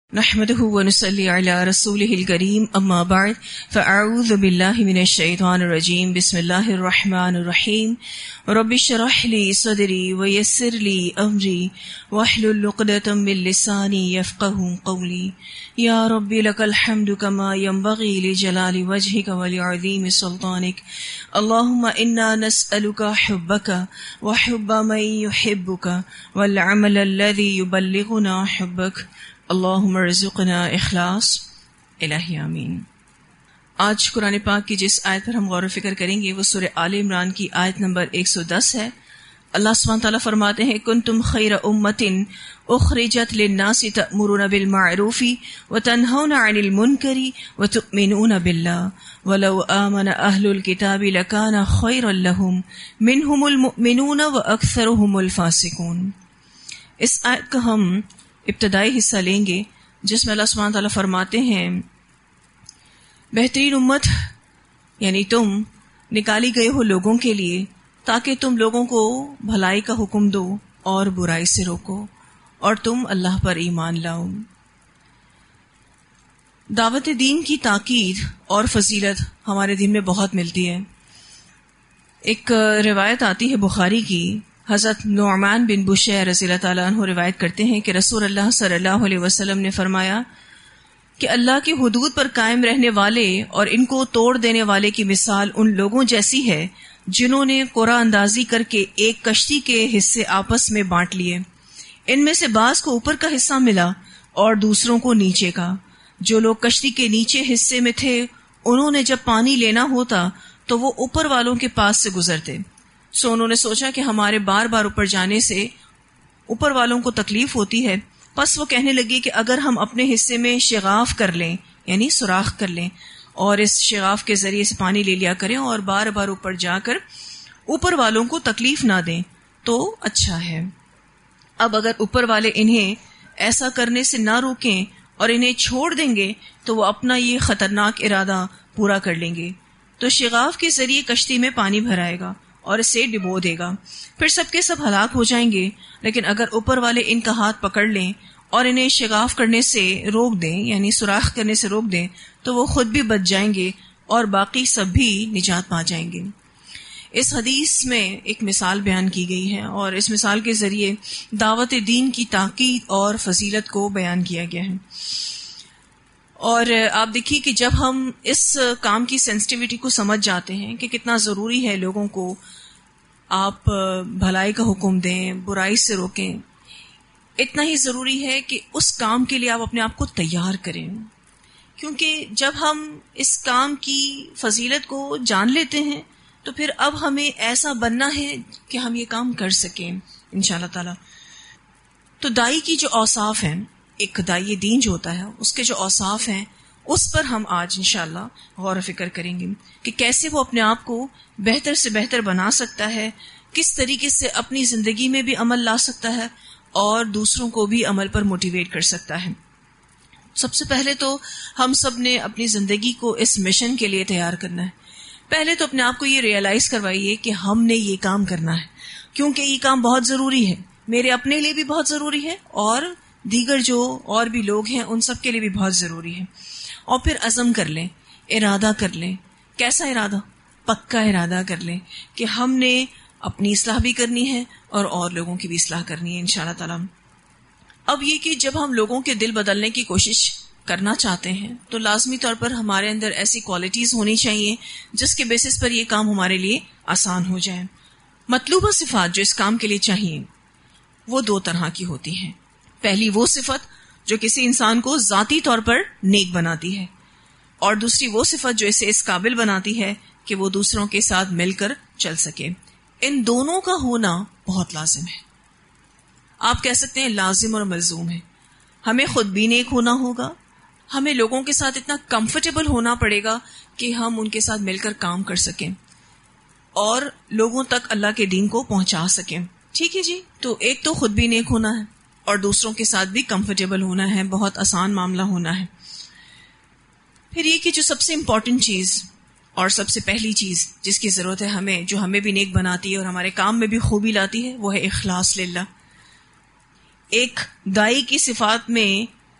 نحمده ونصلي على رسوله الكريم اما بعد فاعوذ بالله من الشيطان الرجيم بسم الله الرحمن الرحيم رب اشرح لي صدري ويسر لي امري واحلل عقدة من لساني يفقهوا قولي يا رب لك الحمد كما ينبغي لجلال وجهك ولعظيم سلطانك اللهم انا نسألك حبك وحب من يحبك والعمل الذي يبلغنا حبك اللہم ارزقنا اخلاص الہی آمین۔ آج قرآن پاک کی جس آیت پر ہم غور و فکر کریں گے وہ سورہ آل عمران کی آیت نمبر 110 ہے۔ اللہ سبحانہ تعالیٰ فرماتے ہیں کنتم خیر امۃ اخرجت للناس تأمرون بالمعروف وتنہون عن المنکر وتؤمنون باللہ ولو آمن اہل الکتاب لکان خیرا لہم منہم المؤمنون واکثرهم الفاسقون۔ اس آیت کا ہم ابتدائی حصہ لیں گے جس میں اللہ سبحانہ تعالیٰ فرماتے ہیں بہترین امت یعنی تم نکالی گئے ہو لوگوں کے لیے تاکہ تم لوگوں کو بھلائی کا حکم دو اور برائی سے روکو اور تم اللہ پر ایمان لاؤ۔ دعوت دین کی تاکید اور فضیلت ہمارے دین میں بہت ملتی ہے۔ ایک روایت آتی ہے بخاری کی، حضرت نعمان بن بشیر رضی اللہ تعالیٰ عنہ روایت کرتے ہیں کہ رسول اللہ صلی اللہ علیہ وسلم نے فرمایا کہ اللہ کی حدود پر قائم رہنے والے اور ان کو توڑ دینے والے کی مثال ان لوگوں جیسی ہے جنہوں نے قرعہ اندازی کر کے ایک کشتی کے حصے آپس میں بانٹ لیے۔ ان میں سے بعض کو اوپر کا حصہ ملا اور دوسروں کو نیچے کا۔ جو لوگ کشتی کے نیچے حصے میں تھے انہوں نے جب پانی لینا ہوتا تو وہ اوپر والوں کے پاس سے گزرتے، سو انہوں نے سوچا کہ ہمارے بار بار اوپر جانے سے اوپر والوں کو تکلیف ہوتی ہے، پس وہ کہنے لگی کہ اگر ہم اپنے حصے میں شغاف کر لیں یعنی سوراخ کر لیں اور اس شغاف کے ذریعے سے پانی لے لیا کریں اور بار بار اوپر جا کر اوپر والوں کو تکلیف نہ دیں تو اچھا ہے۔ اب اگر اوپر والے انہیں ایسا کرنے سے نہ روکیں اور انہیں چھوڑ دیں گے تو وہ اپنا یہ خطرناک ارادہ پورا کر لیں گے، تو شغاف کے ذریعے کشتی میں پانی بھرائے گا اور اسے ڈبو دے گا، پھر سب کے سب ہلاک ہو جائیں گے۔ لیکن اگر اوپر والے ان کا ہاتھ پکڑ لیں اور انہیں شگاف کرنے سے روک دیں یعنی سوراخ کرنے سے روک دیں تو وہ خود بھی بچ جائیں گے اور باقی سب بھی نجات پا جائیں گے۔ اس حدیث میں ایک مثال بیان کی گئی ہے اور اس مثال کے ذریعے دعوت دین کی تاکید اور فضیلت کو بیان کیا گیا ہے۔ اور آپ دیکھیے کہ جب ہم اس کام کی سینسٹیوٹی کو سمجھ جاتے ہیں کہ کتنا ضروری ہے لوگوں کو آپ بھلائی کا حکم دیں، برائی سے روکیں، اتنا ہی ضروری ہے کہ اس کام کے لیے آپ اپنے آپ کو تیار کریں، کیونکہ جب ہم اس کام کی فضیلت کو جان لیتے ہیں تو پھر اب ہمیں ایسا بننا ہے کہ ہم یہ کام کر سکیں انشاءاللہ تعالی۔ تو دائی کی جو اوصاف ہیں، ایک دائی دین جو ہوتا ہے اس کے جو اوصاف ہیں اس پر ہم آج انشاءاللہ غور و فکر کریں گے کہ کیسے وہ اپنے آپ کو بہتر سے بہتر بنا سکتا ہے، کس طریقے سے اپنی زندگی میں بھی عمل لا سکتا ہے اور دوسروں کو بھی عمل پر موٹیویٹ کر سکتا ہے۔ سب سے پہلے تو ہم سب نے اپنی زندگی کو اس مشن کے لیے تیار کرنا ہے۔ پہلے تو اپنے آپ کو یہ ریئلائز کروائیے کہ ہم نے یہ کام کرنا ہے، کیونکہ یہ کام بہت ضروری ہے، میرے اپنے لیے بھی بہت ضروری ہے اور دیگر جو اور بھی لوگ ہیں ان سب کے لیے بھی بہت ضروری ہے۔ اور پھر عزم کر لیں، ارادہ کر لیں۔ کیسا ارادہ؟ پکا ارادہ کر لیں کہ ہم نے اپنی اصلاح بھی کرنی ہے اور لوگوں کی بھی اصلاح کرنی ہے انشاءاللہ تعالی۔ اب یہ کہ جب ہم لوگوں کے دل بدلنے کی کوشش کرنا چاہتے ہیں تو لازمی طور پر ہمارے اندر ایسی کوالٹیز ہونی چاہیے جس کے بیسس پر یہ کام ہمارے لیے آسان ہو جائے۔ مطلوبہ صفات جو اس کام کے لیے چاہیے وہ دو طرح کی ہوتی ہیں۔ پہلی وہ صفت جو کسی انسان کو ذاتی طور پر نیک بناتی ہے، اور دوسری وہ صفت جو اسے اس قابل بناتی ہے کہ وہ دوسروں کے ساتھ مل کر چل سکے۔ ان دونوں کا ہونا بہت لازم ہے، آپ کہہ سکتے ہیں لازم اور ملزوم ہے۔ ہمیں خود بھی نیک ہونا ہوگا، ہمیں لوگوں کے ساتھ اتنا کمفرٹیبل ہونا پڑے گا کہ ہم ان کے ساتھ مل کر کام کر سکیں اور لوگوں تک اللہ کے دین کو پہنچا سکیں۔ ٹھیک ہے جی، تو ایک تو خود بھی نیک ہونا ہے اور دوسروں کے ساتھ بھی کمفرٹیبل ہونا ہے، بہت آسان معاملہ ہونا ہے۔ پھر یہ کہ جو سب سے امپورٹنٹ چیز اور سب سے پہلی چیز جس کی ضرورت ہے ہمیں، جو ہمیں بھی نیک بناتی ہے اور ہمارے کام میں بھی خوبی لاتی ہے، وہ ہے اخلاص للہ۔ ایک دائی کی صفات میں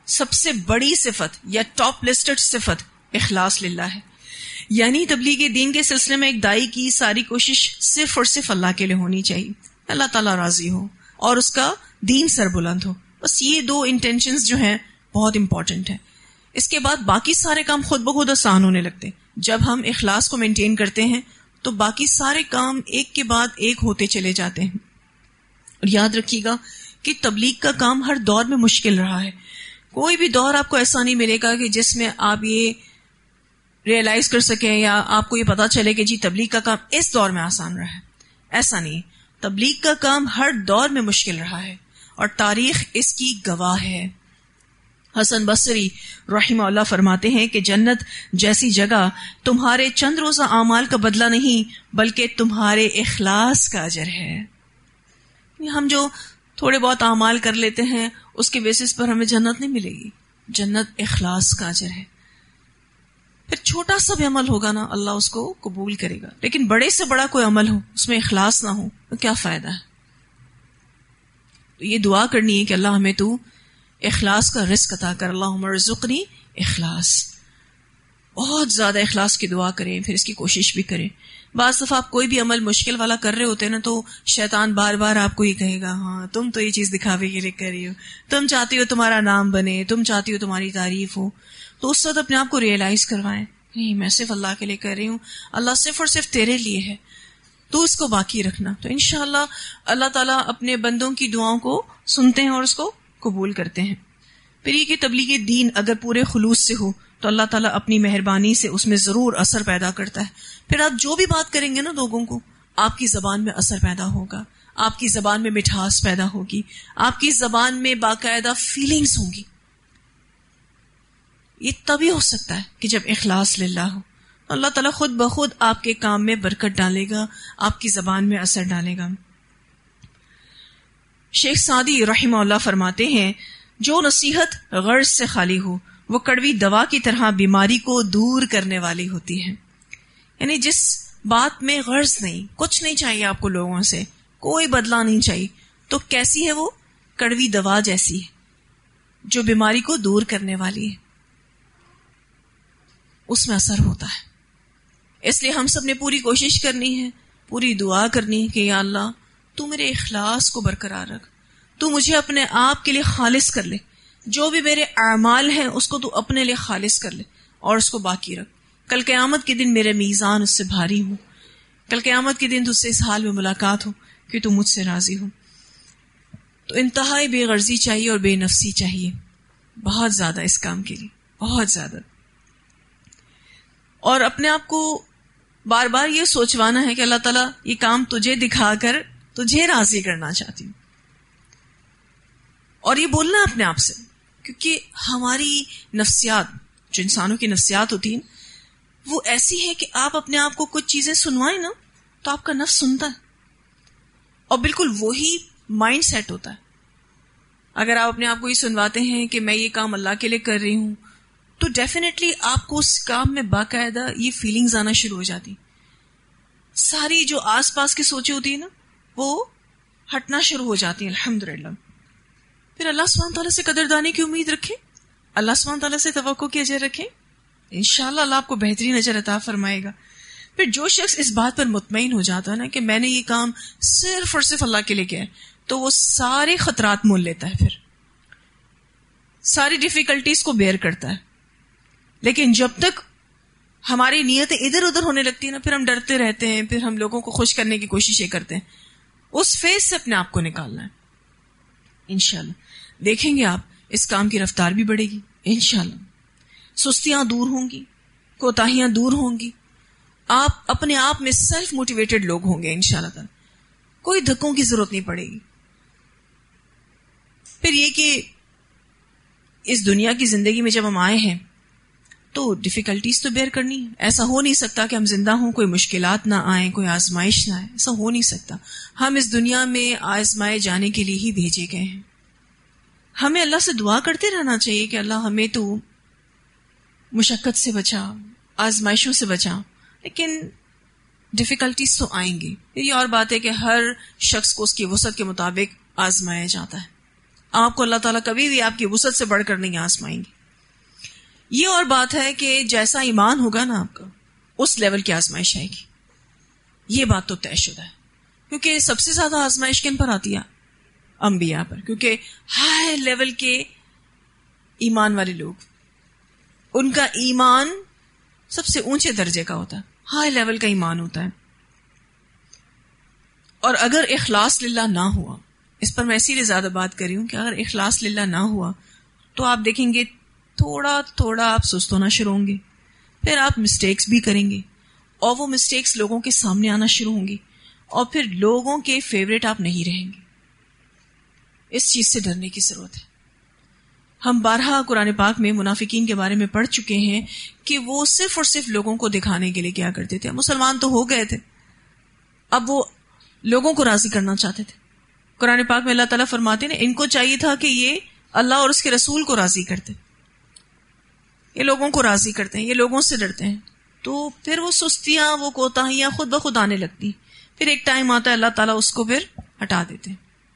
سب سے بڑی صفت یا ٹاپ لسٹڈ صفت اخلاص للہ ہے. یعنی تبلیغ دین کے سلسلے میں ایک دائی کی ساری کوشش صرف اور صرف اللہ کے لیے ہونی چاہیے, اللہ تعالیٰ راضی ہو اور اس کا دین سر بلند ہو. بس یہ دو انٹینشنز جو ہیں بہت امپورٹنٹ ہیں. اس کے بعد باقی سارے کام خود بخود آسان ہونے لگتے. جب ہم اخلاص کو مینٹین کرتے ہیں تو باقی سارے کام ایک کے بعد ایک ہوتے چلے جاتے ہیں. اور یاد رکھیے گا کہ تبلیغ کا کام ہر دور میں مشکل رہا ہے. کوئی بھی دور آپ کو ایسا نہیں ملے گا کہ جس میں آپ یہ ریئلائز کر سکیں یا آپ کو یہ پتا چلے کہ جی تبلیغ کا کام اس دور میں آسان رہا ہے. ایسا نہیں. تبلیغ کا کام ہر دور میں مشکل رہا ہے اور تاریخ اس کی گواہ ہے. حسن بصری رحمہ اللہ فرماتے ہیں کہ جنت جیسی جگہ تمہارے چند روزہ اعمال کا بدلہ نہیں بلکہ تمہارے اخلاص کا اجر ہے. ہم جو تھوڑے بہت اعمال کر لیتے ہیں اس کے بیسس پر ہمیں جنت نہیں ملے گی. جنت اخلاص کا اجر ہے. پھر چھوٹا سا بھی عمل ہوگا نا اللہ اس کو قبول کرے گا, لیکن بڑے سے بڑا کوئی عمل ہو اس میں اخلاص نہ ہو تو کیا فائدہ ہے. تو یہ دعا کرنی ہے کہ اللہ ہمیں تو اخلاص کا رزق عطا کر. اللہم ارزقنی اخلاص. بہت زیادہ اخلاص کی دعا کریں, پھر اس کی کوشش بھی کریں. بعض دفعہ آپ کوئی بھی عمل مشکل والا کر رہے ہوتے ہیں نا تو شیطان بار بار آپ کو ہی کہے گا ہاں تم تو یہ چیز دکھاوے کے لیے کر رہی ہو, تم چاہتی ہو تمہارا نام بنے, تم چاہتی ہو تمہاری تعریف ہو. تو اس وقت اپنے آپ کو ریئلائز کروائیں نہیں میں صرف اللہ کے لیے کر رہی ہوں, اللہ صرف اور صرف تیرے لیے ہے, تو اس کو باقی رکھنا. تو انشاءاللہ اللہ تعالیٰ اپنے بندوں کی دعاؤں کو سنتے ہیں اور اس کو قبول کرتے ہیں. پھر یہ کہ تبلیغ دین اگر پورے خلوص سے ہو تو اللہ تعالیٰ اپنی مہربانی سے اس میں ضرور اثر پیدا کرتا ہے. پھر آپ جو بھی بات کریں گے نا لوگوں کو, آپ کی زبان میں اثر پیدا ہوگا, آپ کی زبان میں مٹھاس پیدا ہوگی, آپ کی زبان میں باقاعدہ فیلنگز ہوں گی. یہ تبھی ہو سکتا ہے کہ جب اخلاص للہ ہو. اللہ تعالیٰ خود بخود آپ کے کام میں برکت ڈالے گا, آپ کی زبان میں اثر ڈالے گا. شیخ سعدی رحمہ اللہ فرماتے ہیں جو نصیحت غرض سے خالی ہو وہ کڑوی دوا کی طرح بیماری کو دور کرنے والی ہوتی ہے. یعنی جس بات میں غرض نہیں, کچھ نہیں چاہیے آپ کو لوگوں سے, کوئی بدلہ نہیں چاہیے, تو کیسی ہے وہ؟ کڑوی دوا جیسی ہے جو بیماری کو دور کرنے والی ہے, اس میں اثر ہوتا ہے. اس لیے ہم سب نے پوری کوشش کرنی ہے, پوری دعا کرنی ہے کہ یا اللہ تو میرے اخلاص کو برقرار رکھ, تو مجھے اپنے آپ کے لیے خالص کر لے, جو بھی میرے اعمال ہیں اس کو تو اپنے لیے خالص کر لے اور اس کو باقی رکھ. کل قیامت کے دن میرے میزان اس سے بھاری ہوں, کل قیامت کے دن تجھ سے اس حال میں ملاقات ہو کہ تو مجھ سے راضی ہو. تو انتہائی بے غرضی چاہیے اور بے نفسی چاہیے, بہت زیادہ اس کام کے لیے, بہت زیادہ. اور اپنے آپ کو بار بار یہ سوچوانا ہے کہ اللہ تعالیٰ یہ کام تجھے دکھا کر تجھے راضی کرنا چاہتی ہوں. اور یہ بولنا اپنے آپ سے, کیونکہ ہماری نفسیات, جو انسانوں کی نفسیات ہوتی ہیں, وہ ایسی ہے کہ آپ اپنے آپ کو کچھ چیزیں سنوائیں نا تو آپ کا نفس سنتا ہے, اور بالکل وہی مائنڈ سیٹ ہوتا ہے. اگر آپ اپنے آپ کو یہ سنواتے ہیں کہ میں یہ کام اللہ کے لیے کر رہی ہوں تو ڈیفینیٹلی آپ کو اس کام میں باقاعدہ یہ فیلنگز آنا شروع ہو جاتی. ساری جو آس پاس کی سوچیں ہوتی ہیں نا وہ ہٹنا شروع ہو جاتی ہیں الحمدللہ. پھر اللہ سبحانہ تعالیٰ سے قدردانی کی امید رکھیں, اللہ سبحانہ تعالیٰ سے توقع کی اجر رکھیں, انشاءاللہ اللہ آپ کو بہترین اجر عطا فرمائے گا. پھر جو شخص اس بات پر مطمئن ہو جاتا ہے نا کہ میں نے یہ کام صرف اور صرف اللہ کے لیے کیا ہے, تو وہ سارے خطرات مول لیتا ہے, پھر ساری ڈیفیکلٹیز کو بیئر کرتا ہے. لیکن جب تک ہماری نیتیں ادھر ادھر ہونے لگتی ہیں نا, پھر ہم ڈرتے رہتے ہیں, پھر ہم لوگوں کو خوش کرنے کی کوششیں کرتے ہیں. اس فیز سے اپنے آپ کو نکالنا ہے. انشاءاللہ دیکھیں گے آپ اس کام کی رفتار بھی بڑھے گی انشاءاللہ. سستیاں دور ہوں گی, کوتاہیاں دور ہوں گی, آپ اپنے آپ میں سیلف موٹیویٹڈ لوگ ہوں گے انشاءاللہ تعالی. کوئی دھکوں کی ضرورت نہیں پڑے گی. پھر یہ کہ اس دنیا کی زندگی میں جب ہم آئے ہیں تو ڈیفیکلٹیز تو بیئر کرنی ہے. ایسا ہو نہیں سکتا کہ ہم زندہ ہوں کوئی مشکلات نہ آئیں, کوئی آزمائش نہ آئے, ایسا ہو نہیں سکتا. ہم اس دنیا میں آزمائے جانے کے لیے ہی بھیجے گئے ہیں. ہمیں اللہ سے دعا کرتے رہنا چاہیے کہ اللہ ہمیں تو مشقت سے بچا, آزمائشوں سے بچا, لیکن ڈیفیکلٹیز تو آئیں گی. یہ اور بات ہے کہ ہر شخص کو اس کی وسعت کے مطابق آزمایا جاتا ہے. آپ کو اللہ تعالیٰ کبھی بھی آپ کی وسعت سے بڑھ کر نہیں آزمائیں گے. یہ اور بات ہے کہ جیسا ایمان ہوگا نا آپ کا اس لیول کی آزمائش آئے گی. یہ بات تو طے شدہ ہے. کیونکہ سب سے زیادہ آزمائش کن پر آتی ہے؟ انبیاء پر. کیونکہ ہائی لیول کے ایمان والے لوگ، ان کا ایمان سب سے اونچے درجے کا ہوتا ہے، ہائی لیول کا ایمان ہوتا ہے. اور اگر اخلاص للہ نہ ہوا، اس پر میں اسی لیے زیادہ بات کر رہی ہوں کہ اگر اخلاص للہ نہ ہوا تو آپ دیکھیں گے تھوڑا تھوڑا آپ سست ہونا شروع ہوں گے، پھر آپ مسٹیکس بھی کریں گے اور وہ مسٹیکس لوگوں کے سامنے آنا شروع ہوں گی اور پھر لوگوں کے فیوریٹ آپ نہیں رہیں گے. اس چیز سے ڈرنے کی ضرورت ہے. ہم بارہا قرآن پاک میں منافقین کے بارے میں پڑھ چکے ہیں کہ وہ صرف اور صرف لوگوں کو دکھانے کے لیے کیا کرتے تھے. مسلمان تو ہو گئے تھے، اب وہ لوگوں کو راضی کرنا چاہتے تھے. قرآن پاک میں اللہ تعالیٰ فرماتے ہیں ان کو چاہیے تھا کہ یہ اللہ اور اس کے رسول کو راضی کرتے، یہ لوگوں کو راضی کرتے ہیں، یہ لوگوں سے ڈرتے ہیں. تو پھر وہ سستیاں، وہ کوتاہیاں خود بخود آنے لگتی. پھر ایک ٹائم آتا ہے اللہ تعالیٰ اس کو پھر ہٹا دیتے.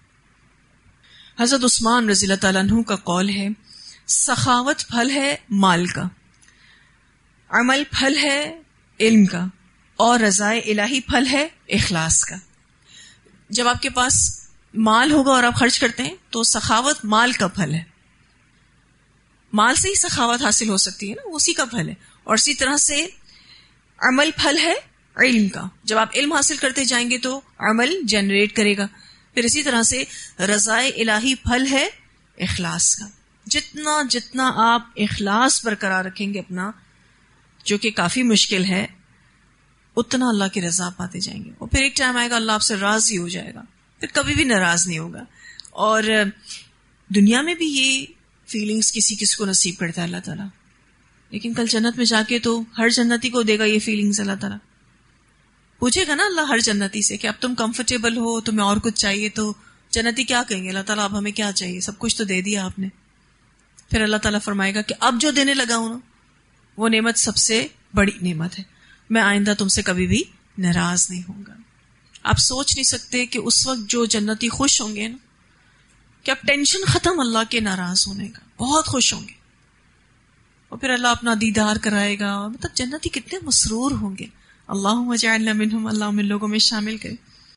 حضرت عثمان رضی اللہ تعالیٰ عنہ کا قول ہے سخاوت پھل ہے مال کا، عمل پھل ہے علم کا، اور رضائے الہی پھل ہے اخلاص کا. جب آپ کے پاس مال ہوگا اور آپ خرچ کرتے ہیں تو سخاوت مال کا پھل ہے. مال سے ہی سخاوت حاصل ہو سکتی ہے نا، اسی کا پھل ہے. اور اسی طرح سے عمل پھل ہے علم کا. جب آپ علم حاصل کرتے جائیں گے تو عمل جنریٹ کرے گا. پھر اسی طرح سے رضائے الہی پھل ہے اخلاص کا. جتنا جتنا آپ اخلاص برقرار رکھیں گے اپنا، جو کہ کافی مشکل ہے، اتنا اللہ کی رضا پاتے جائیں گے. اور پھر ایک ٹائم آئے گا اللہ آپ سے راضی ہو جائے گا، پھر کبھی بھی ناراض نہیں ہوگا. اور دنیا میں بھی یہ فیلنگز کسی کسی کو نصیب کرتا ہے اللہ تعالیٰ، لیکن کل جنت میں جا کے تو ہر جنتی کو دے گا یہ فیلنگز. اللہ تعالیٰ پوچھے گا نا اللہ ہر جنتی سے کہ اب تم کمفرٹیبل ہو، تمہیں اور کچھ چاہیے، تو جنتی کیا کہیں گے؟ اللہ تعالیٰ اب ہمیں کیا چاہیے، سب کچھ تو دے دیا آپ نے. پھر اللہ تعالیٰ فرمائے گا کہ اب جو دینے لگا ہوں نا وہ نعمت سب سے بڑی نعمت ہے، میں آئندہ تم سے کبھی بھی ناراض نہیں ہوں گا. آپ سوچ نہیں سکتے کہ اس وقت جو جنتی خوش ہوں گے نا کہ اب ٹینشن ختم اللہ کے ناراض ہونے کا، بہت خوش ہوں گے. اور پھر اللہ اپنا دیدار کرائے گا. مطلب جنتی کتنے مسرور ہوں گے. اللہم اجعلنا منہم، اللہ ہمیں لوگوں میں شامل کرے.